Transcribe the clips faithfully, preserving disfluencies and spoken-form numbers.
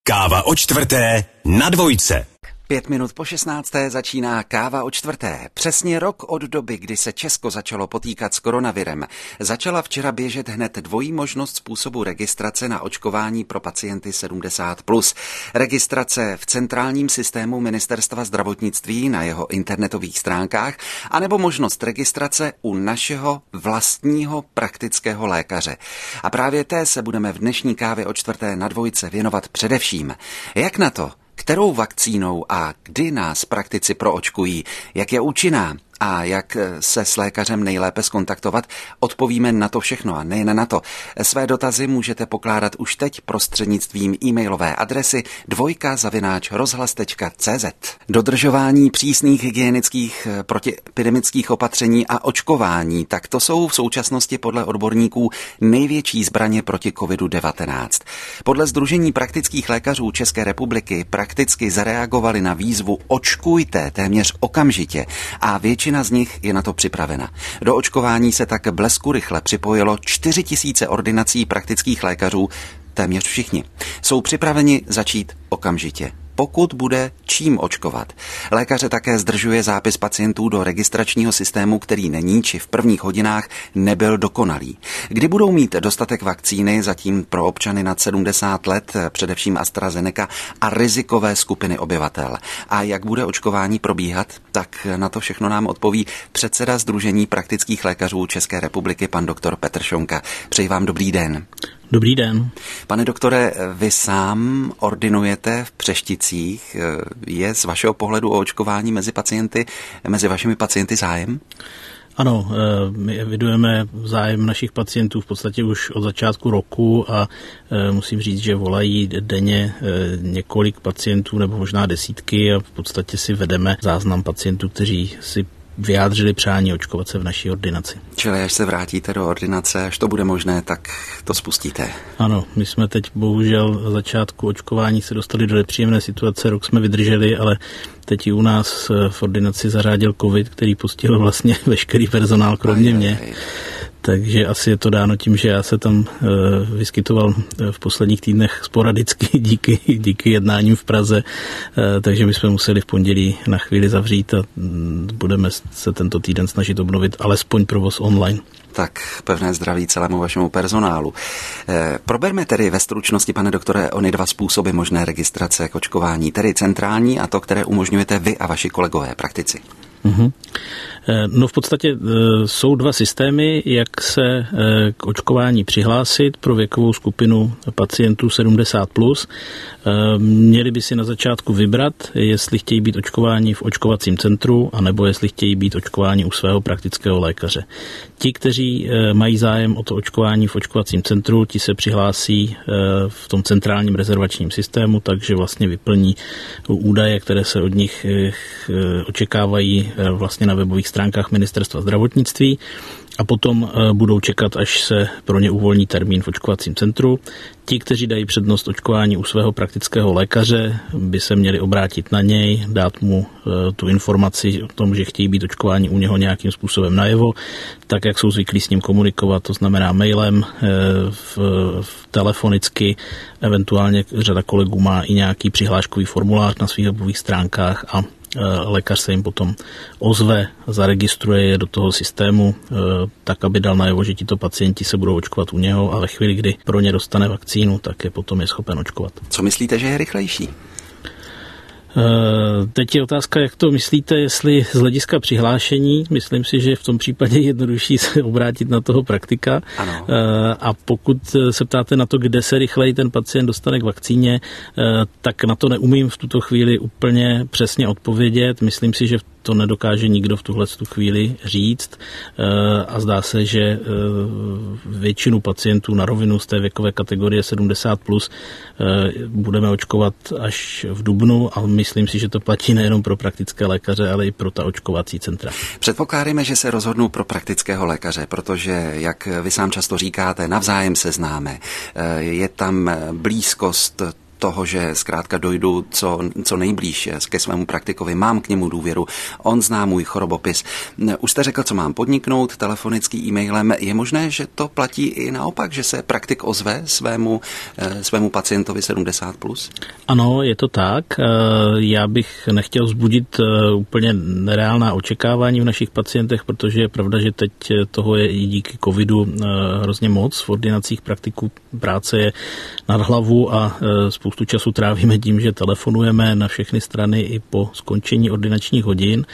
Káva o čtvrté na dvojce. Pět minut po šestnácté začíná Káva o čtvrté. Přesně rok od doby, kdy se Česko začalo potýkat s koronavirem, začala včera běžet hned dvojí možnost způsobu registrace na očkování pro pacienty sedmdesát plus. Registrace v centrálním systému Ministerstva zdravotnictví na jeho internetových stránkách, anebo možnost registrace u našeho vlastního praktického lékaře. A právě té se budeme v dnešní Kávě o čtvrté na dvojce věnovat především. Jak na to? Kterou vakcínou a kdy nás praktici proočkují, jak je účinná a jak se s lékařem nejlépe skontaktovat, odpovíme na to všechno a nejen na to. Své dotazy můžete pokládat už teď prostřednictvím e-mailové adresy dvojka zavináč rozhlas tečka cé zet. Dodržování přísných hygienických protiepidemických opatření a očkování, tak to jsou v současnosti podle odborníků největší zbraně proti kovidu devatenáct. Podle Sdružení praktických lékařů České republiky prakticky zareagovali na výzvu očkujte téměř okamžitě a většina z nich je na to připravena. Do očkování se tak blesku rychle připojilo čtyři tisíce ordinací praktických lékařů, téměř všichni. Jsou připraveni začít okamžitě, pokud bude čím očkovat. Lékaře také zdržuje zápis pacientů do registračního systému, který není či v prvních hodinách nebyl dokonalý. Kdy budou mít dostatek vakcíny, zatím pro občany nad sedmdesát let, především AstraZeneca a rizikové skupiny obyvatel. A jak bude očkování probíhat, tak na to všechno nám odpoví předseda Sdružení praktických lékařů České republiky, pan doktor Petr Šonka. Přeji vám dobrý den. Dobrý den. Pane doktore, vy sám ordinujete v Přešticích. Je z vašeho pohledu o očkování mezi pacienty, mezi vašimi pacienty zájem? Ano, my evidujeme zájem našich pacientů v podstatě už od začátku roku a musím říct, že volají denně několik pacientů nebo možná desítky a v podstatě si vedeme záznam pacientů, kteří si vyjádřili přání očkovat se v naší ordinaci. Čili až se vrátíte do ordinace, až to bude možné, tak to spustíte. Ano, my jsme teď bohužel na začátku očkování se dostali do nepříjemné situace, rok jsme vydrželi, ale teď i u nás v ordinaci zařádil covid, který postihl vlastně veškerý personál, kromě aj, mě. Aj. Takže asi je to dáno tím, že já se tam e, vyskytoval v posledních týdnech sporadicky díky, díky jednáním v Praze, e, takže my jsme museli v pondělí na chvíli zavřít a budeme se tento týden snažit obnovit alespoň provoz online. Tak pevné zdraví celému vašemu personálu. E, proberme tedy ve stručnosti, pane doktore, ony dva způsoby možné registrace k očkování, tedy centrální a to, které umožňujete vy a vaši kolegové praktici. Mm-hmm. No v podstatě jsou dva systémy, jak se k očkování přihlásit pro věkovou skupinu pacientů sedmdesát plus. Měli by si na začátku vybrat, jestli chtějí být očkováni v očkovacím centru, anebo jestli chtějí být očkováni u svého praktického lékaře. Ti, kteří mají zájem o to očkování v očkovacím centru, ti se přihlásí v tom centrálním rezervačním systému, takže vlastně vyplní údaje, které se od nich očekávají vlastně na webových stránkách Ministerstva zdravotnictví a potom budou čekat, až se pro ně uvolní termín v očkovacím centru. Ti, kteří dají přednost očkování u svého praktického lékaře, by se měli obrátit na něj, dát mu tu informaci o tom, že chtějí být očkováni u něho nějakým způsobem najevo, tak jak jsou zvyklí s ním komunikovat, to znamená mailem, v, v telefonicky, eventuálně řada kolegů má i nějaký přihláškový formulář na svých webových stránkách a lékař se jim potom ozve, zaregistruje je do toho systému, tak aby dal najevo, že tito pacienti se budou očkovat u něho a ve chvíli, kdy pro ně dostane vakcínu, tak je potom je schopen očkovat. Co myslíte, že je rychlejší? Teď je otázka, jak to myslíte, jestli z hlediska přihlášení, myslím si, že je v tom případě jednodušší se obrátit na toho praktika. Ano. A pokud se ptáte na to, kde se rychleji ten pacient dostane k vakcíně, tak na to neumím v tuto chvíli úplně přesně odpovědět. Myslím si, že to nedokáže nikdo v tuhle chvíli říct a zdá se, že většinu pacientů na rovinu z té věkové kategorie sedmdesát plus budeme očkovat až v dubnu a myslím si, že to platí nejenom pro praktické lékaře, ale i pro ta očkovací centra. Předpokládáme, že se rozhodnou pro praktického lékaře, protože, jak vy sám často říkáte, navzájem se známe. Je tam blízkost toho, že zkrátka dojdu co, co nejblíž ke svému praktikovi, mám k němu důvěru, on zná můj chorobopis. Už jste řekl, co mám podniknout, telefonicky, e-mailem. Je možné, že to platí i naopak, že se praktik ozve svému, svému pacientovi sedmdesát plus? Ano, je to tak. Já bych nechtěl vzbudit úplně nereálná očekávání v našich pacientech, protože je pravda, že teď toho je i díky covidu hrozně moc. V ordinacích praktiků práce je nad hlavu a spoustu času trávíme tím, že telefonujeme na všechny strany i po skončení ordinačních hodin,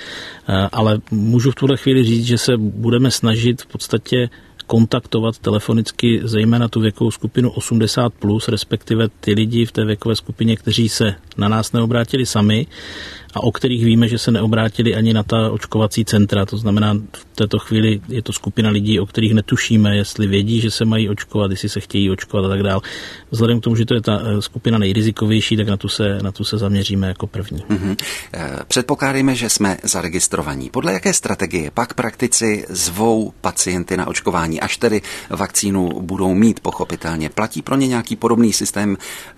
ale můžu v tuhle chvíli říct, že se budeme snažit v podstatě kontaktovat telefonicky zejména tu věkovou skupinu osmdesát plus, respektive ty lidi v té věkové skupině, kteří se na nás neobrátili sami a o kterých víme, že se neobrátili ani na ta očkovací centra. To znamená, v této chvíli je to skupina lidí, o kterých netušíme, jestli vědí, že se mají očkovat, jestli se chtějí očkovat a tak dále. Vzhledem k tomu, že to je ta skupina nejrizikovější, tak na tu se, na tu se zaměříme jako první. Mm-hmm. Předpokládejme, že jsme zaregistrovaní. Podle jaké strategie pak praktici zvou pacienty na očkování, až tedy vakcínu budou mít pochopitelně? Platí pro ně nějaký podobný systém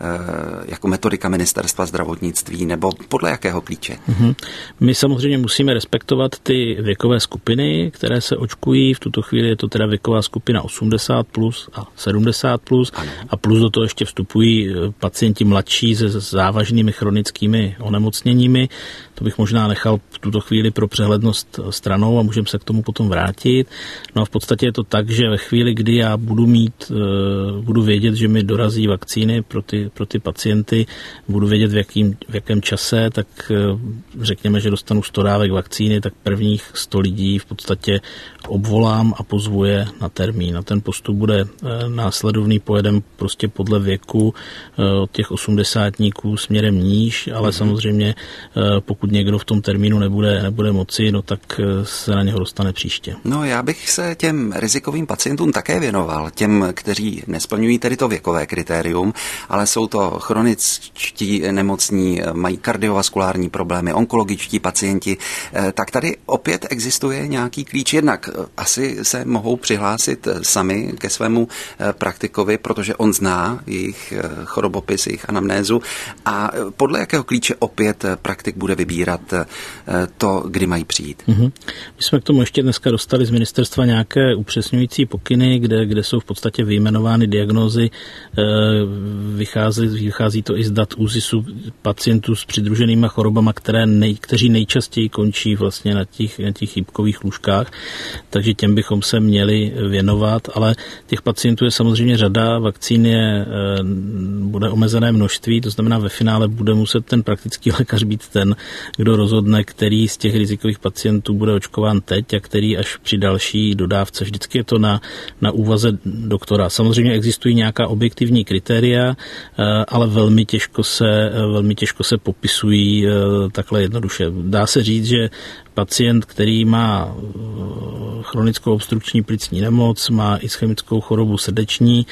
jako metodika Ministerstva zdravotnictví, nebo podle jakého klíče? Mm-hmm. My samozřejmě musíme respektovat ty věkové skupiny, které se očkují. V tuto chvíli je to teda věková skupina osmdesát plus a sedmdesát plus ano. A plus do toho ještě vstupují pacienti mladší se závažnými chronickými onemocněními. To bych možná nechal v tuto chvíli pro přehlednost stranou a můžeme se k tomu potom vrátit. No a v podstatě je to tak, že ve chvíli, kdy já budu mít, budu vědět, že mi dorazí vakcíny pro ty, pro ty pacienty, budu vědět v, jakým, v jakém čase, tak řekněme, že dostanu sto dávek vakcíny, tak prvních sto lidí v podstatě obvolám a pozvu je na termín. A ten postup bude následovný, pojedem prostě podle věku od těch osmdesátníků směrem níž, ale mm-hmm. samozřejmě pokud někdo v tom termínu nebude, nebude moci, no tak se na něho dostane příště. No já bych se těm rizikovým pacientům také věnoval, těm, kteří nesplňují tedy to věkové kritérium, ale jsou to chroničtí nemocní, mají kardiovaskulární problémy, onkologičtí pacienti, tak tady opět existuje nějaký klíč. Jednak asi se mohou přihlásit sami ke svému praktikovi, protože on zná jejich chorobopis, jejich anamnézu a podle jakého klíče opět praktik bude vybírat to, kdy mají přijít. Mm-hmm. My jsme k tomu ještě dneska dostali z ministerstva nějaké upřesňující pokyny, kde, kde jsou v podstatě vyjmenovány diagnózy. Vychází, vychází to i z dat ÚZISu pacientů s přidruženýma chorobama, které nej, kteří nejčastěji končí vlastně na těch, na těch chýbkových lůžkách, takže těm bychom se měli věnovat, ale těch pacientů je samozřejmě řada, vakcín je, bude omezené množství, to znamená ve finále bude muset ten praktický lékař být ten, kdo rozhodne, který z těch rizikových pacientů bude očkován teď a který až při další dodávce. Vždycky je to na, na úvaze doktora. Samozřejmě existují nějaká objektivní kritéria, ale velmi těžko se, velmi těžko se popisují takhle jednoduše. Dá se říct, že pacient, který má chronickou obstrukční plicní nemoc, má ischemickou chorobu srdeční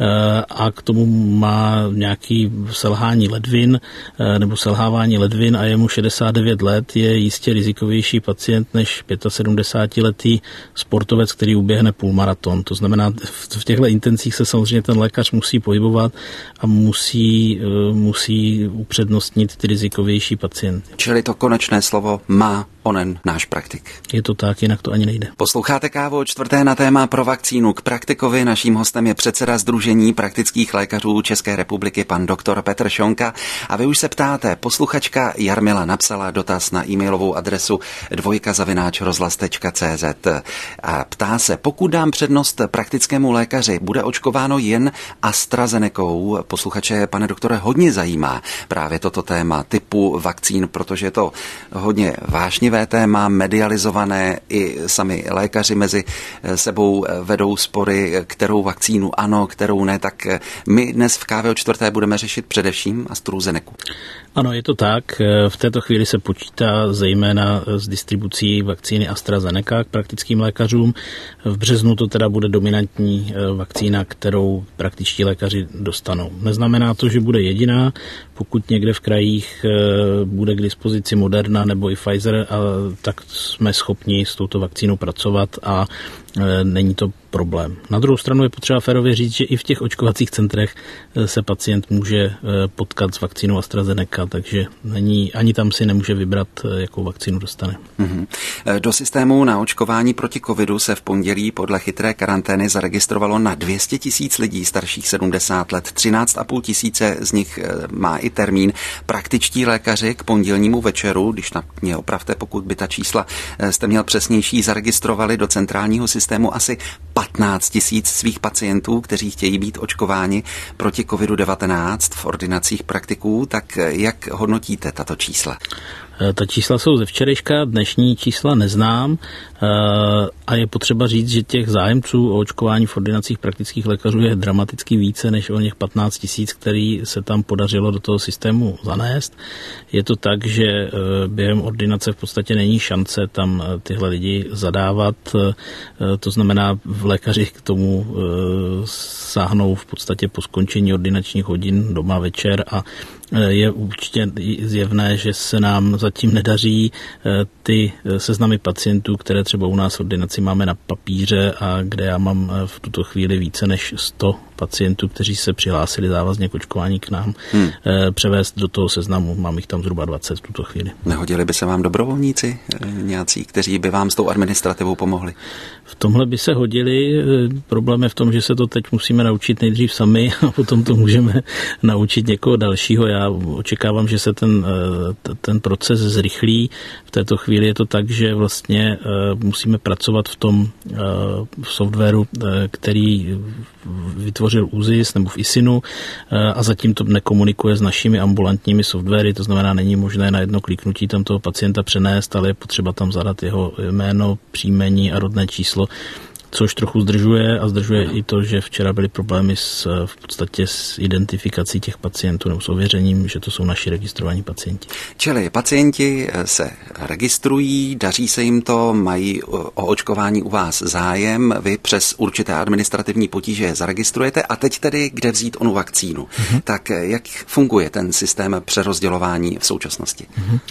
a k tomu má nějaký selhání ledvin nebo selhávání ledvin a je mu šedesát devět let, je jistě rizikovější pacient než sedmdesátiletý sportovec, který uběhne půlmaraton. To znamená, v těchto intencích se samozřejmě ten lékař musí pohybovat a musí, musí upřednostnit ty rizikovější pacienty. Čili to konečné slovo má onen náš praktik. Je to tak, jinak to ani nejde. Posloucháte Kávu čtvrté na téma pro vakcínu k praktikovi. Naším hostem je předseda Sdružení praktických lékařů České republiky, pan doktor Petr Šonka. A vy už se ptáte, posluchačka Jarmila napsala dotaz na e-mailovou adresu dvojka zavináč rozhlas tečka cé zet. A ptá se, pokud dám přednost praktickému lékaři, bude očkováno jen AstraZenecou? Posluchače, pane doktore, hodně zajímá právě toto téma typu vakcín, protože je to hodně vážné téma, medializované, i sami lékaři mezi sebou vedou spory, kterou vakcínu ano, kterou ne, tak my dnes v Kávě o čtvrté budeme řešit především AstraZenecu. Ano, je to tak. V této chvíli se počítá zejména s distribucí vakcíny AstraZeneca k praktickým lékařům. V březnu to teda bude dominantní vakcína, kterou praktičtí lékaři dostanou. Neznamená to, že bude jediná. Pokud někde v krajích bude k dispozici Moderna nebo i Pfizer, tak jsme schopni s touto vakcínou pracovat a není to problém. Na druhou stranu je potřeba férově říct, že i v těch očkovacích centrech se pacient může potkat s vakcínou AstraZeneca, takže není, ani tam si nemůže vybrat, jakou vakcínu dostane. Mm-hmm. Do systému na očkování proti covidu se v pondělí podle chytré karantény zaregistrovalo na dvě stě tisíc lidí starších sedmdesát let. třináct a půl tisíce z nich má i termín. Praktičtí lékaři k pondělnímu večeru, když na mě opravte, pokud by ta čísla jste měl přesnější, zaregistrovali do centrálního systému asi patnáct tisíc svých pacientů, kteří chtějí být očkováni proti covidu devatenáct v ordinacích praktiků. Tak jak hodnotíte tato čísla? Ta čísla jsou ze včerejška, dnešní čísla neznám a je potřeba říct, že těch zájemců o očkování v ordinacích praktických lékařů je dramaticky více než o něch patnáct tisíc, který se tam podařilo do toho systému zanést. Je to tak, že během ordinace v podstatě není šance tam tyhle lidi zadávat, to znamená v lékaři k tomu sáhnou v podstatě po skončení ordinačních hodin doma večer a je určitě zjevné, že se nám zatím nedaří ty seznamy pacientů, které třeba u nás v ordinaci máme na papíře a kde já mám v tuto chvíli více než sto pacientů, kteří se přihlásili závazně k očkování k nám, hmm. převést do toho seznamu. Mám jich tam zhruba dvacet v tuto chvíli. Nehodili by se vám dobrovolníci nějací, kteří by vám s tou administrativou pomohli? V tomhle by se hodili. Problém je v tom, že se to teď musíme naučit nejdřív sami a potom to můžeme naučit někoho dalšího. Já očekávám, že se ten, ten proces zrychlí. V této chvíli je to tak, že vlastně musíme pracovat v tom v softwaru, který vytvořil ÚZIS nebo v ISINu a zatím to nekomunikuje s našimi ambulantními softwary, to znamená, není možné na jedno kliknutí tam toho pacienta přenést, ale je potřeba tam zadat jeho jméno, příjmení a rodné číslo, což trochu zdržuje a zdržuje i to, že včera byly problémy s, v podstatě s identifikací těch pacientů nebo s ověřením, že to jsou naši registrovaní pacienti. Čili pacienti se registrují, daří se jim to, mají o očkování u vás zájem, vy přes určité administrativní potíže zaregistrujete a teď tedy kde vzít onu vakcínu. Uh-huh. Tak jak funguje ten systém přerozdělování v současnosti? Uh-huh.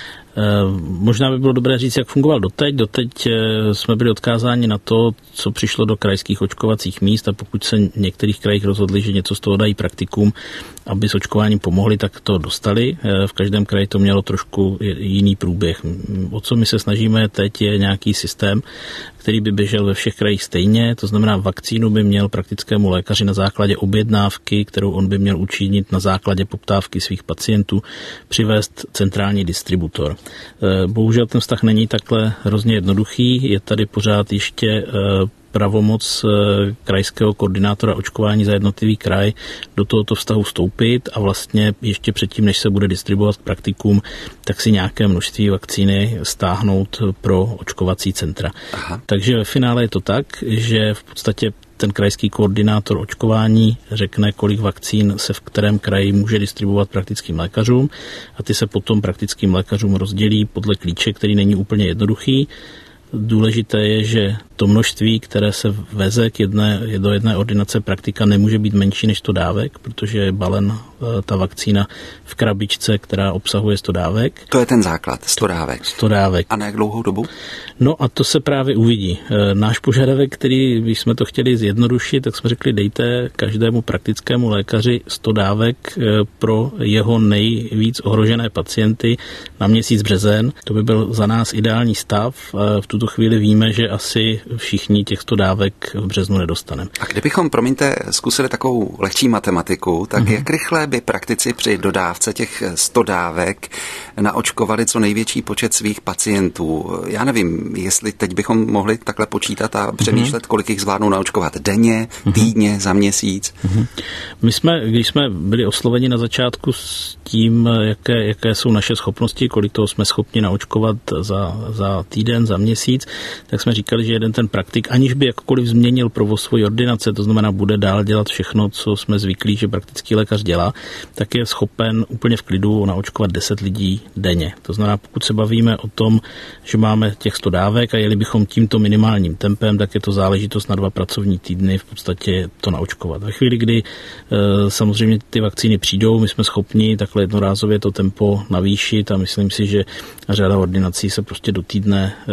Možná by bylo dobré říct, jak fungoval doteď. Doteď jsme byli odkázáni na to, co přišlo do krajských očkovacích míst a pokud se v některých krajích rozhodli, že něco z toho dají praktikům, aby s očkováním pomohli, tak to dostali. V každém kraji to mělo trošku jiný průběh. O co my se snažíme teď je nějaký systém, který by běžel ve všech krajích stejně, to znamená vakcínu by měl praktickému lékaři na základě objednávky, kterou on by měl učinit na základě poptávky svých pacientů, přivést centrální distributor. Bohužel ten vztah není takhle hrozně jednoduchý, je tady pořád ještě pravomoc krajského koordinátora očkování za jednotlivý kraj do tohoto vztahu vstoupit a vlastně ještě předtím, než se bude distribuovat k praktikům, tak si nějaké množství vakcíny stáhnout pro očkovací centra. Aha. Takže ve finále je to tak, že v podstatě ten krajský koordinátor očkování řekne, kolik vakcín se v kterém kraji může distribuovat praktickým lékařům a ty se potom praktickým lékařům rozdělí podle klíče, který není úplně jednoduchý. Důležité je, že to množství, které se veze k jedné, do jedné ordinace praktika, nemůže být menší než sto dávek, protože je balen ta vakcína v krabičce, která obsahuje sto dávek. To je ten základ, sto dávek. sto dávek. A na jak dlouhou dobu? No a to se právě uvidí. Náš požadavek, který, když jsme to chtěli zjednodušit, tak jsme řekli, dejte každému praktickému lékaři sto dávek pro jeho nejvíc ohrožené pacienty na měsíc březen. To by byl za nás ideální stav. V tuto chvíli víme, že asi všichni těch sto dávek v březnu nedostaneme. A kdybychom, promiňte, zkusili takovou lehčí matematiku, tak mm-hmm. jak rychle by praktici při dodávce těch sto dávek naočkovali co největší počet svých pacientů? Já nevím, jestli teď bychom mohli takhle počítat a přemýšlet, mm-hmm. kolik jich zvládnou naočkovat denně, týdně, mm-hmm. za měsíc. Mm-hmm. My jsme, když jsme byli osloveni na začátku s tím, jaké, jaké jsou naše schopnosti, kolik toho jsme schopni naočkovat za, za týden, za měsíc, tak jsme říkali, že jeden ten praktik, aniž by jakkoliv změnil provoz svojí ordinace, to znamená, bude dál dělat všechno, co jsme zvyklí, že praktický lékař dělá, tak je schopen úplně v klidu naočkovat deset lidí denně. To znamená, pokud se bavíme o tom, že máme těch sto dávek a jeli bychom tímto minimálním tempem, tak je to záležitost na dva pracovní týdny v podstatě to naočkovat. Ve chvíli, kdy e, samozřejmě ty vakcíny přijdou, my jsme schopni takhle jednorázově to tempo navýšit a myslím si, že řada ordinací se prostě do týdne e,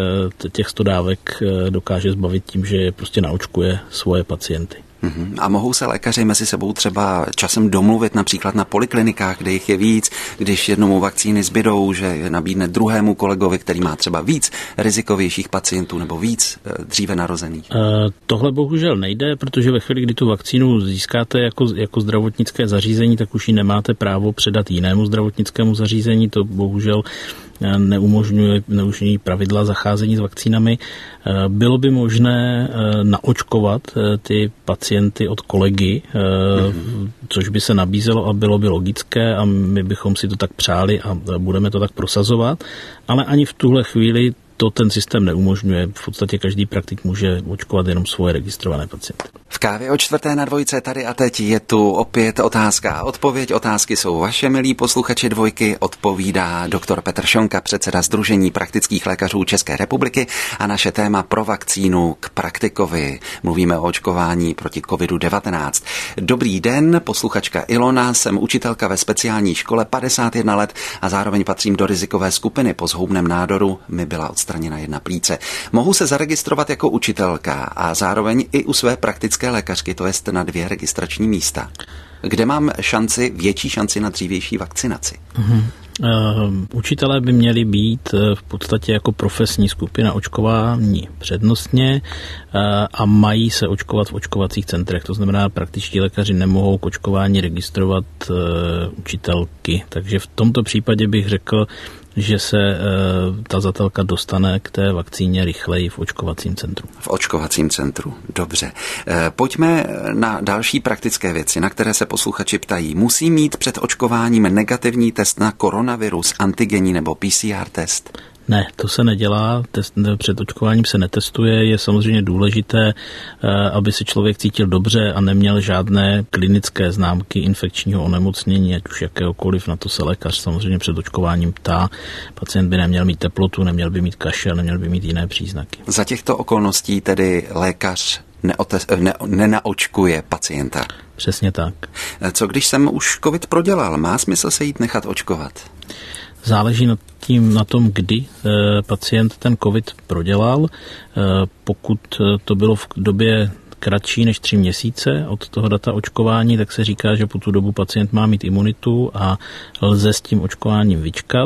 těch sto dávek dokáže zbavit tím, že prostě naočkuje svoje pacienty. A mohou se lékaři mezi sebou třeba časem domluvit například na poliklinikách, kde jich je víc, když jednomu vakcíny zbydou, že je nabídne druhému kolegovi, který má třeba víc rizikovějších pacientů nebo víc dříve narozených? Tohle bohužel nejde, protože ve chvíli, kdy tu vakcínu získáte jako, jako zdravotnické zařízení, tak už ji nemáte právo předat jinému zdravotnickému zařízení. To bohužel neumožňuje, neumožňují pravidla zacházení s vakcínami. Bylo by možné naočkovat ty pacienty od kolegy, mm-hmm. což by se nabízelo a bylo by logické a my bychom si to tak přáli a budeme to tak prosazovat, ale ani v tuhle chvíli to ten systém neumožňuje. V podstatě každý praktik může očkovat jenom svoje registrované pacienty. V kávě o čtvrté na dvojce tady a teď je tu opět otázka a odpověď. Otázky jsou vaše, milí posluchači Dvojky. Odpovídá doktor Petr Šonka, předseda Sdružení praktických lékařů České republiky, a naše téma pro vakcínu k praktikovi. Mluvíme o očkování proti kovidu devatenáct. Dobrý den, posluchačka Ilona, jsem učitelka ve speciální škole, padesát jedna let a zároveň patřím do rizikové skupiny. Po zhoubném nádoru mi byla odstraněna jedna plíce. Mohu se zaregistrovat jako učitelka a zároveň i u své praktické lékařky, to jest na dvě registrační místa. Kde mám šanci, větší šanci na dřívější vakcinaci? Uh-huh. Uh, učitelé by měli být uh, v podstatě jako profesní skupina očkování přednostně uh, a mají se očkovat v očkovacích centrech. To znamená, praktičtí lékaři nemohou k očkování registrovat uh, učitelky. Takže v tomto případě bych řekl, že se e, tazatelka dostane k té vakcíně rychleji v očkovacím centru. V očkovacím centru, dobře. E, pojďme na další praktické věci, na které se posluchači ptají. Musí mít před očkováním negativní test na koronavirus, antigenní nebo P C R test? Ne, to se nedělá, test, před očkováním se netestuje, je samozřejmě důležité, aby se člověk cítil dobře a neměl žádné klinické známky infekčního onemocnění, ať už jakéhokoliv, na to se lékař samozřejmě před očkováním ptá. Pacient by neměl mít teplotu, neměl by mít kašel, neměl by mít jiné příznaky. Za těchto okolností tedy lékař neotest, ne, nenaočkuje pacienta? Přesně tak. Co když jsem už covid prodělal, má smysl se jít nechat očkovat? Záleží na, tím, na tom, kdy e, pacient ten covid prodělal. E, pokud to bylo v době kratší než tři měsíce od toho data očkování, tak se říká, že po tu dobu pacient má mít imunitu a lze s tím očkováním vyčkat.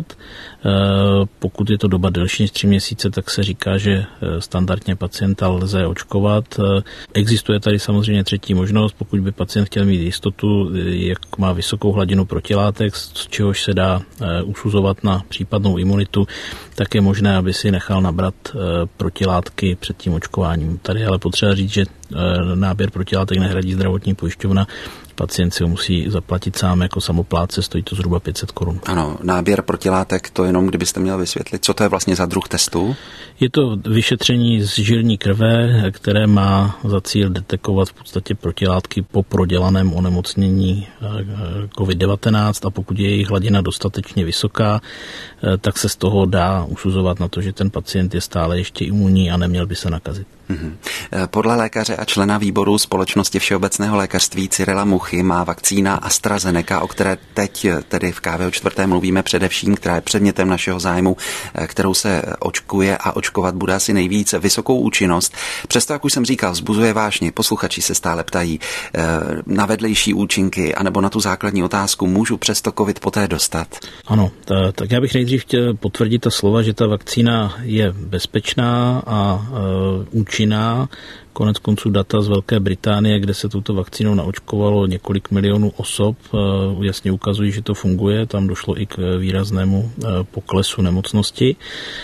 Pokud je to doba delší než tři měsíce, tak se říká, že standardně pacienta lze očkovat. Existuje tady samozřejmě třetí možnost, pokud by pacient chtěl mít jistotu, jak má vysokou hladinu protilátek, z čehož se dá usuzovat na případnou imunitu, tak je možné, aby si nechal nabrat protilátky před tím očkováním. Tady ale potřeba říct, že náběr protilátek nehradí zdravotní pojišťovna, pacient si ho musí zaplatit sám jako samoplátce, stojí to zhruba pět set korun. Ano, náběr protilátek, to jenom kdybyste měl vysvětlit, co to je vlastně za druh testu? Je to vyšetření z žilní krve, které má za cíl detekovat v podstatě protilátky po prodělaném onemocnění covid devatenáct a pokud je jejich hladina dostatečně vysoká, tak se z toho dá usuzovat na to, že ten pacient je stále ještě imunní a neměl by se nakazit. Podle lékaře a člena výboru Společnosti všeobecného lékařství Cyrila Muchy má vakcína AstraZeneca, o které teď tedy v kávě o čtvrté mluvíme především, která je předmětem našeho zájmu, kterou se očkuje a očkovat bude asi nejvíc, vysokou účinnost. Přesto, jak už jsem říkal, vzbuzuje vášni. Posluchači se stále ptají na vedlejší účinky anebo na tu základní otázku, můžu přesto covid poté dostat? Ano, tak já bych nejdřív chtěl potvrdit ta slova, že ta vakcína je bezpečná a účinná. Konec konců data z Velké Británie, kde se touto vakcínou naočkovalo několik milionů osob, jasně ukazují, že to funguje. Tam došlo i k výraznému poklesu nemocnosti.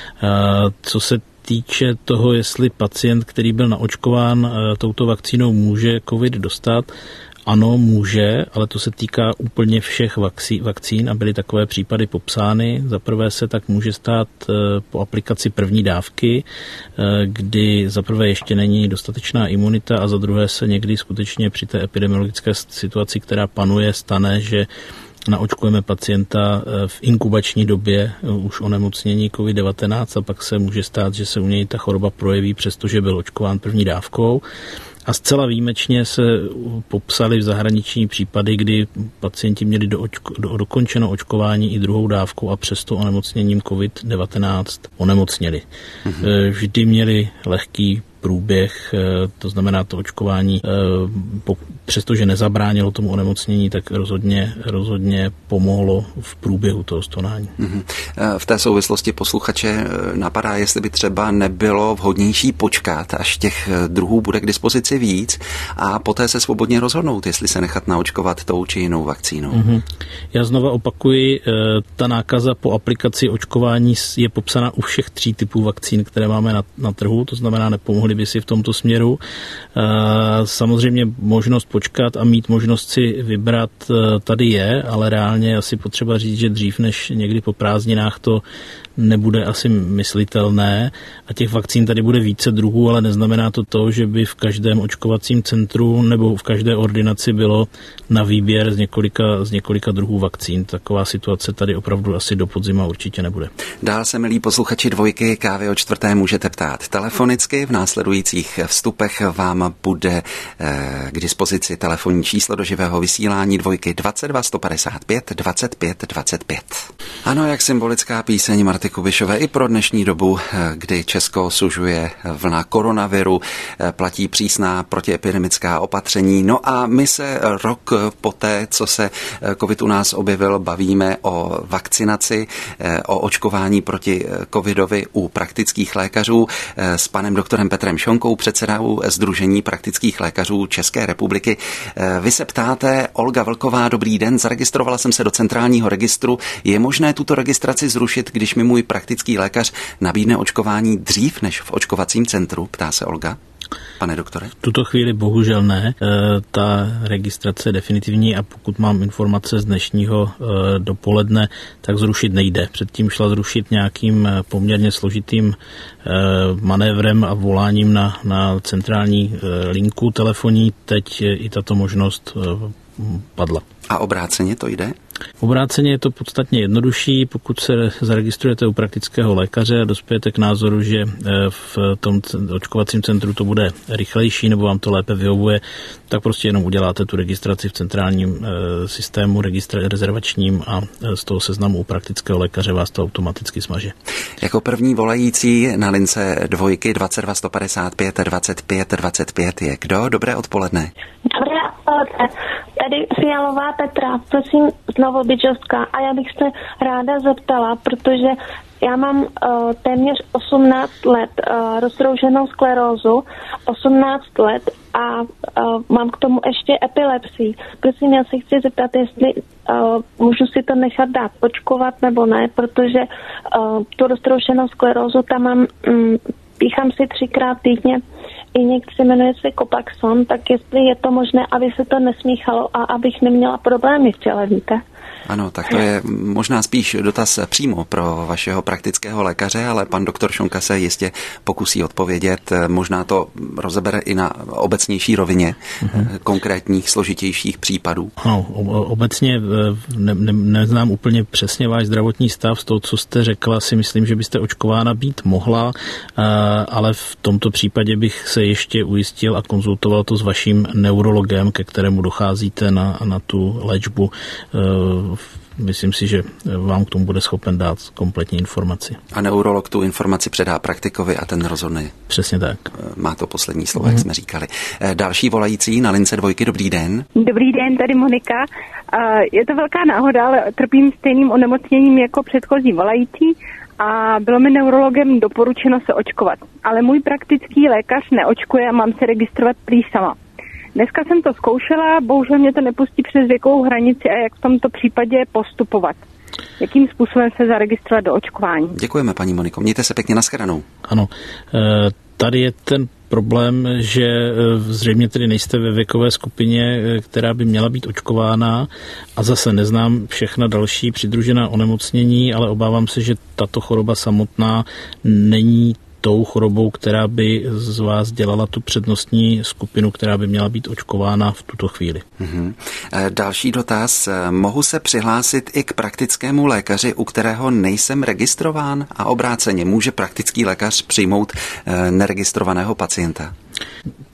Co se týče toho, jestli pacient, který byl naočkován touto vakcínou, může covid dostat, ano, může, ale to se týká úplně všech vakcín a byly takové případy popsány. Za prvé se tak může stát po aplikaci první dávky, kdy za prvé ještě není dostatečná imunita a za druhé se někdy skutečně při té epidemiologické situaci, která panuje, stane, že naočkujeme pacienta v inkubační době už onemocnění covid devatenáct a pak se může stát, že se u něj ta choroba projeví, přestože byl očkován první dávkou. A zcela výjimečně se popsaly v zahraniční případy, kdy pacienti měli do očko, do, dokončeno očkování i druhou dávkou a přesto onemocněním covid devatenáct onemocněli. Mm-hmm. Vždy měli lehký průběh, to znamená to očkování, přestože nezabránilo tomu onemocnění, tak rozhodně, rozhodně pomohlo v průběhu toho stonání. V té souvislosti posluchače napadá, jestli by třeba nebylo vhodnější počkat, až těch druhů bude k dispozici víc a poté se svobodně rozhodnout, jestli se nechat naočkovat tou či jinou vakcínou. Mm-hmm. Já znova opakuji, ta nákaza po aplikaci očkování je popsána u všech tří typů vakcín, které máme na, na trhu, to znamená nepomohli by si v tomto směru. Samozřejmě možnost počkat a mít možnost si vybrat tady je, ale reálně je asi potřeba říct, že dřív než někdy po prázdninách to nebude asi myslitelné a těch vakcín tady bude více druhů, ale neznamená to to, že by v každém očkovacím centru nebo v každé ordinaci bylo na výběr z několika, z několika druhů vakcín. Taková situace tady opravdu asi do podzima určitě nebude. Dál se, milí posluchači Dvojky, Kávy o čtvrté můžete ptát telefonicky. V následujících vstupech vám bude eh, k dispozici telefonní číslo do živého vysílání Dvojky dvacet dva sto padesát pět dvacet pět dvacet pět. Ano, jak symbolická píseň Marty Kubišové i pro dnešní dobu, kdy Česko sužuje vlna koronaviru, platí přísná protiepidemická opatření. No a my se rok poté, co se covid u nás objevil, bavíme o vakcinaci, o očkování proti covidovi u praktických lékařů s panem doktorem Petrem Šonkou, předsedou Sdružení praktických lékařů České republiky. Vy se ptáte, Olga Vlková, dobrý den, zaregistrovala jsem se do centrálního registru. Je možné tuto registraci zrušit, když mi můj praktický lékař nabídne očkování dřív než v očkovacím centru? Ptá se Olga. Pane doktore? V tuto chvíli bohužel ne. Ta registrace je definitivní a pokud mám informace z dnešního dopoledne, tak zrušit nejde. Předtím šla zrušit nějakým poměrně složitým manévrem a voláním na, na centrální linku telefonní. Teď i tato možnost padla. A obráceně to jde? Obráceně je to podstatně jednodušší, pokud se zaregistrujete u praktického lékaře a dospějete k názoru, že v tom očkovacím centru to bude rychlejší nebo vám to lépe vyhovuje, tak prostě jenom uděláte tu registraci v centrálním systému registra- rezervačním a z toho seznamu u praktického lékaře vás to automaticky smaže. Jako první volající na lince Dvojky dvacet dva sto padesát pět dvacet pět dvacet pět je kdo? Dobré odpoledne. Dobré odpoledne. Tady Fialová Petra, prosím, znovu Bydžovská. A já bych se ráda zeptala, protože já mám uh, téměř osmnáct let uh, roztroušenou sklerózu, osmnáct let a uh, mám k tomu ještě epilepsii. Prosím, já se chci zeptat, jestli uh, můžu si to nechat dát očkovat nebo ne, protože uh, tu roztroušenou sklerózu tam mám, um, píchám si třikrát týdně injekci, jmenuje se Copaxon, tak jestli je to možné, aby se to nesmíchalo a abych neměla problémy v těle, víte? Ano, tak to je možná spíš dotaz přímo pro vašeho praktického lékaře, ale pan doktor Šonka se jistě pokusí odpovědět. Možná to rozebere i na obecnější rovině mm-hmm. konkrétních, složitějších případů. Ano, obecně ne, ne, neznám úplně přesně váš zdravotní stav. Z toho, co jste řekla, si myslím, že byste očkována být mohla, ale v tomto případě bych se ještě ujistil a konzultoval to s vaším neurologem, ke kterému docházíte na, na tu léčbu. Myslím si, že vám k tomu bude schopen dát kompletní informaci. A neurolog tu informaci předá praktikovi a ten rozhodne. Přesně tak. Má to poslední slovo, mm. jak jsme říkali. Další volající na lince Dvojky, dobrý den. Dobrý den, tady Monika. Je to velká náhoda, ale trpím stejným onemocněním jako předchozí volající a bylo mi neurologem doporučeno se očkovat. Ale můj praktický lékař neočkuje a mám se registrovat prý sama. Dneska jsem to zkoušela, bohužel mě to nepustí přes věkovou hranici a jak v tomto případě postupovat. Jakým způsobem se zaregistrovat do očkování? Děkujeme, paní Moniko. Mějte se pěkně, nashledanou. Ano, tady je ten problém, že zřejmě tedy nejste ve věkové skupině, která by měla být očkována a zase neznám všechna další přidružená onemocnění, ale obávám se, že tato choroba samotná není tou chorobou, která by z vás dělala tu přednostní skupinu, která by měla být očkována v tuto chvíli. Mm-hmm. Další dotaz. Mohu se přihlásit i k praktickému lékaři, u kterého nejsem registrován a obráceně může praktický lékař přijmout neregistrovaného pacienta?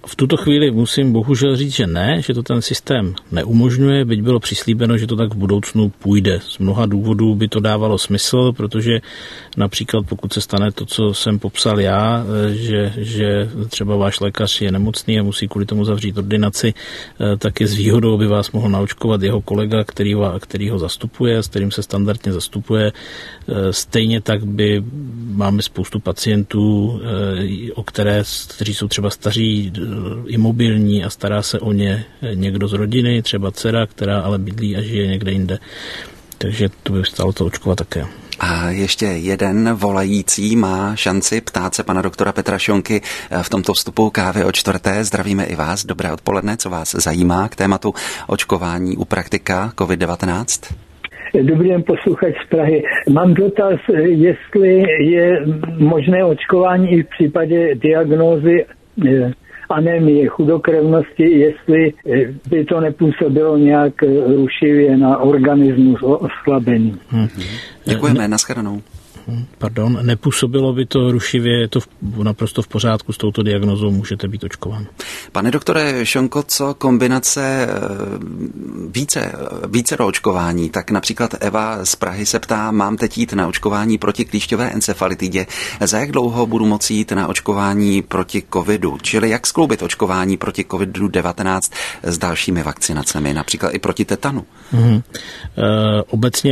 v tuto chvíli musím bohužel říct, že ne, že to ten systém neumožňuje, byť bylo přislíbeno, že to tak v budoucnu půjde. Z mnoha důvodů by to dávalo smysl, protože například pokud se stane to, co jsem popsal já, že, že třeba váš lékař je nemocný a musí kvůli tomu zavřít ordinaci, tak je s výhodou, aby vás mohl naočkovat jeho kolega, který, který ho zastupuje, s kterým se standardně zastupuje. Stejně tak by máme spoustu pacientů, o které, kteří jsou třeba staří, imobilní a stará se o ně někdo z rodiny, třeba dcera, která ale bydlí a žije někde jinde. Takže to by stálo to očkovat také. A ještě jeden volající má šanci ptát se pana doktora Petra Šonky v tomto vstupu kávy o čtvrté. Zdravíme i vás. Dobré odpoledne. Co vás zajímá k tématu očkování u praktika covid devatenáct? Dobrý den, posluchač z Prahy. Mám dotaz, jestli je možné očkování i v případě diagnózy anémie, chudokrevnosti, jestli by to nepůsobilo nějak rušivě na organismus oslabení. Hmm. Děkujeme, nashledanou. Pardon, nepůsobilo by to rušivě, je to naprosto v pořádku, s touto diagnózou můžete být očkován. Pane doktore Šonko, co kombinace více, více do očkování, tak například Eva z Prahy se ptá, mám teď jít na očkování proti klíšťové encefalitidě, za jak dlouho budu moci jít na očkování proti covidu, čili jak skloubit očkování proti covidu devatenáct s dalšími vakcinacemi, například i proti tetanu? Mhm. E, obecně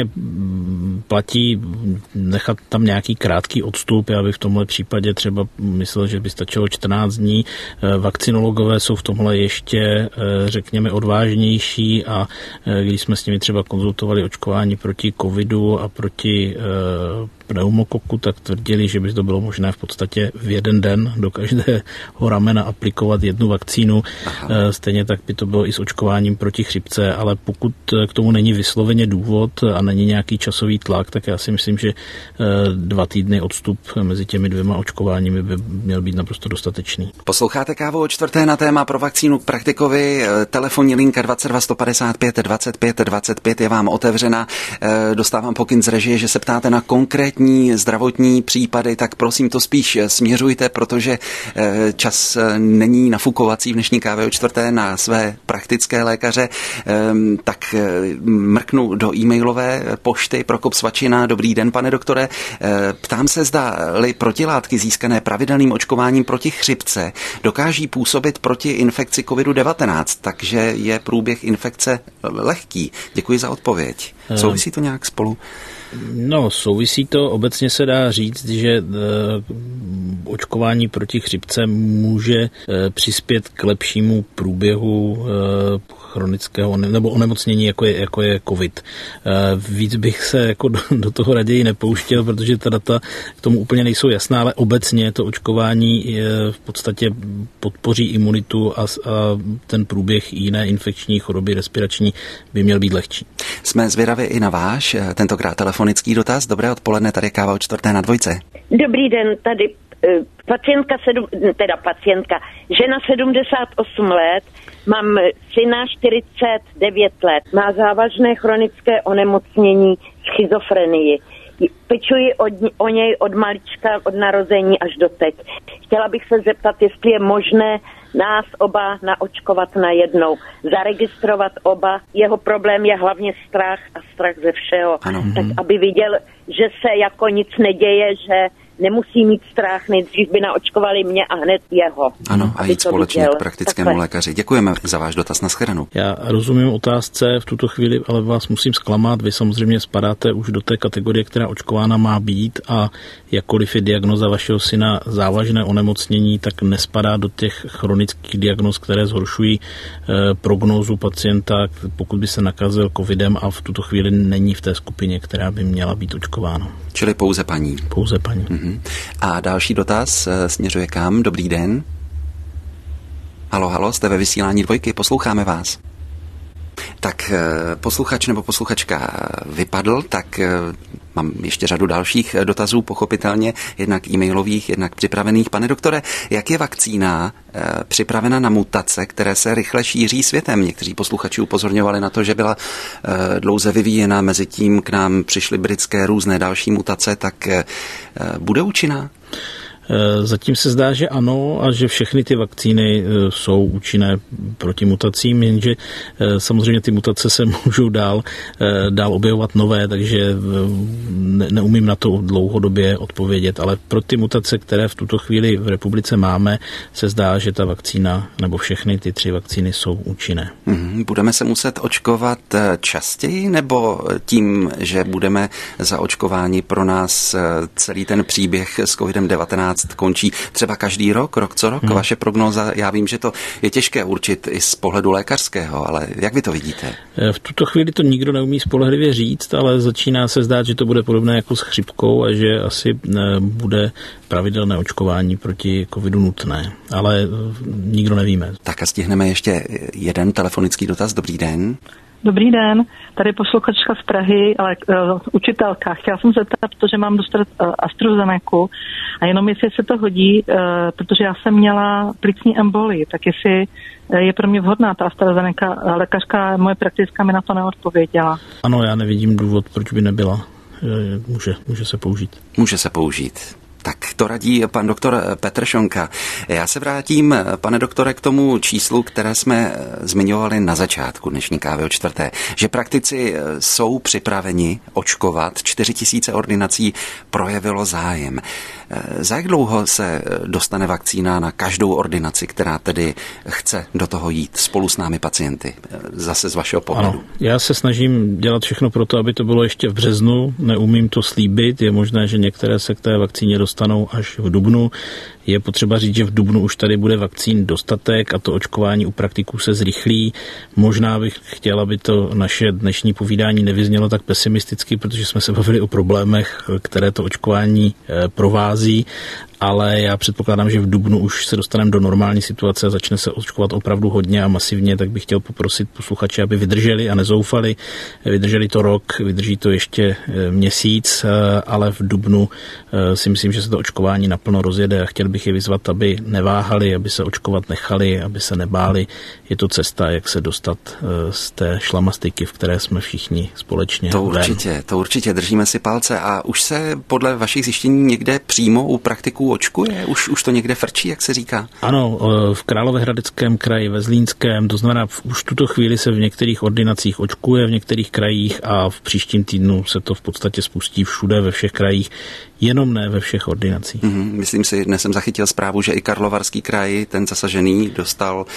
platí nechat tam nějaký krátký odstup. Já bych v tomhle případě třeba myslel, že by stačilo čtrnáct dní. Vakcinologové jsou v tomhle ještě, řekněme, odvážnější a když jsme s nimi třeba konzultovali očkování proti covidu a proti pneumokoku, tak tvrdili, že by to bylo možné v podstatě v jeden den do každého ramena aplikovat jednu vakcínu. Aha. Stejně tak by to bylo i s očkováním proti chřipce, ale pokud k tomu není vysloveně důvod a není nějaký časový tlak, tak já si myslím, že dva týdny odstup mezi těmi dvěma očkováními by měl být naprosto dostatečný. Posloucháte kávu o čtvrté na téma pro vakcínu k praktikovi. Telefonní linka dvacet dva sto padesát pět dvacet pět dvacet pět je vám otevřena. Dostávám pokyn z režie, že se ptáte na konkrétní zdravotní případy, tak prosím to spíš směřujte, protože čas není nafukovací v dnešní kávě o čtvrté na své praktické lékaře. Tak mrknu do e-mailové pošty Prokop Svačina. Dobrý den, pane doktore. Ptám se, zda-li protilátky získané pravidelným očkováním proti chřipce dokáží působit proti infekci covidu devatenáct, takže je průběh infekce lehký. Děkuji za odpověď. Souvisí to nějak spolu? No, souvisí to. Obecně se dá říct, že e, očkování proti chřipce může e, přispět k lepšímu průběhu e, chronického nebo onemocnění, jako je, jako je covid. E, víc bych se jako do, do toho raději nepouštěl, protože ta data k tomu úplně nejsou jasná, ale obecně to očkování je, v podstatě podpoří imunitu a, a ten průběh jiné infekční choroby respirační by měl být lehčí. Jsme zvědaví i na váš, tentokrát telefonický dotaz. Dobré odpoledne, tady káva o čtvrté na dvojce. Dobrý den, tady uh, pacientka, sedm, teda pacientka, žena sedmdesát osm let, mám syna čtyřicet devět let, má závažné chronické onemocnění schizofrenii. Pečuji od, o něj od malička, od narození až do teď. Chtěla bych se zeptat, jestli je možné nás oba naočkovat najednou, zaregistrovat oba. Jeho problém je hlavně strach a strach ze všeho. Ano. Tak aby viděl, že se jako nic neděje, že nemusí mít strach, nejdřív by naočkovali mě a hned jeho. Ano, a jít společně viděl k praktickému Takhle. lékaři. Děkujeme za váš dotaz, nashledanou. Já rozumím otázce v tuto chvíli, ale vás musím zklamat. Vy samozřejmě spadáte už do té kategorie, která očkována má být a jakkoliv je diagnoza vašeho syna závažné onemocnění, tak nespadá do těch chronických diagnóz, které zhoršují eh, prognózu pacienta, pokud by se nakazil covidem a v tuto chvíli není v té skupině, která by měla být očkována. Čili pouze paní. Pouze paní. Mhm. A další dotaz směřuje kam? Dobrý den. Halo, halo, jste ve vysílání dvojky, posloucháme vás. Tak posluchač nebo posluchačka vypadl, tak mám ještě řadu dalších dotazů, pochopitelně, jednak e-mailových, jednak připravených. Pane doktore, jak je vakcína připravena na mutace, které se rychle šíří světem? Někteří posluchači upozorňovali na to, že byla dlouze vyvíjena, mezi tím k nám přišly britské různé další mutace, tak bude účinná? Zatím se zdá, že ano a že všechny ty vakcíny jsou účinné proti mutacím, jenže samozřejmě ty mutace se můžou dál, dál objevovat nové, takže neumím na to dlouhodobě odpovědět, ale pro ty mutace, které v tuto chvíli v republice máme, se zdá, že ta vakcína nebo všechny ty tři vakcíny jsou účinné. Budeme se muset očkovat častěji nebo tím, že budeme zaočkováni, pro nás celý ten příběh s kovidem devatenáct končí třeba každý rok, rok co rok? Hmm. Vaše prognóza, já vím, že to je těžké určit i z pohledu lékařského, ale jak vy to vidíte? V tuto chvíli to nikdo neumí spolehlivě říct, ale začíná se zdát, že to bude podobné jako s chřipkou a že asi bude pravidelné očkování proti covidu nutné, ale nikdo nevíme. Tak a stihneme ještě jeden telefonický dotaz. Dobrý den. Dobrý den, tady posluchačka z Prahy, ale uh, učitelka. Chtěla jsem zeptat, protože mám dostat uh, AstraZeneku a jenom jestli se to hodí, uh, protože já jsem měla plicní embolii, tak jestli uh, je pro mě vhodná ta AstraZeneca. Lékařka moje praktická mi na to neodpověděla. Ano, já nevidím důvod, proč by nebyla. Může, může se použít. Může se použít. Tak to radí pan doktor Petr Šonka. Já se vrátím, pane doktore, k tomu číslu, které jsme zmiňovali na začátku dnešní kávy o čtvrté, že praktici jsou připraveni očkovat, čtyři tisíce ordinací projevilo zájem. Za jak dlouho se dostane vakcína na každou ordinaci, která tedy chce do toho jít spolu s námi pacienty? Zase z vašeho pohledu. Ano, já se snažím dělat všechno pro to, aby to bylo ještě v březnu. Neumím to slíbit. Je možné, že některé se k té vakcíně dostanou až v dubnu. Je potřeba říct, že v dubnu už tady bude vakcín dostatek a to očkování u praktiků se zrychlí. Možná bych chtěla, aby to naše dnešní povídání nevyznělo tak pesimisticky, protože jsme se bavili o problémech, které to očkování provází, ale já předpokládám, že v dubnu už se dostaneme do normální situace a začne se očkovat opravdu hodně a masivně, tak bych chtěl poprosit posluchače, aby vydrželi a nezoufali. Vydrželi to rok, vydrží to ještě měsíc, ale v dubnu si myslím, že se to očkování naplno rozjede a chtěl bych je vyzvat, aby neváhali, aby se očkovat nechali, aby se nebáli. Je to cesta, jak se dostat z té šlamastiky, v které jsme všichni společně. To určitě, ven. to určitě, držíme si palce. A už se podle vašich zjištění někde přímo u praktiků očkuje? Už, už to někde frčí, jak se říká? Ano, v Královéhradeckém kraji, ve Zlínském, to znamená, už tuto chvíli se v některých ordinacích očkuje, v některých krajích a v příštím týdnu se to v podstatě spustí všude, ve všech krajích, jenom ne ve všech ordinacích. Mm-hmm. Myslím si, dnes jsem zachytil zprávu, že i Karlovarský kraj, ten zasažený, dostal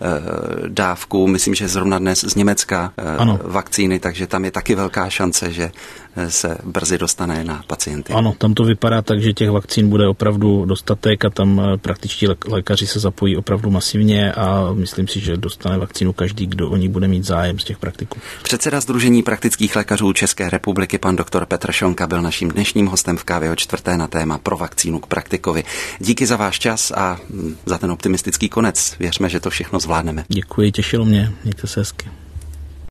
e, dávku, myslím, že zrovna dnes z Německa e, vakcíny, takže tam je taky velká šance, že se brzy dostane na pacienty. Ano, tam to vypadá tak, že těch vakcín bude opravdu dostatek a tam praktičtí lékaři se zapojí opravdu masivně a myslím si, že dostane vakcínu každý, kdo o ní bude mít zájem z těch praktiků. Předseda Sdružení praktických lékařů České republiky, pan doktor Petr Šonka, byl naším dnešním hostem v kávě o čtvrté na téma pro vakcínu k praktikovi. Díky za váš čas a za ten optimistický konec. Věřme, že to všechno zvládneme. Děkuji, těšilo mě. Mějte se hezky.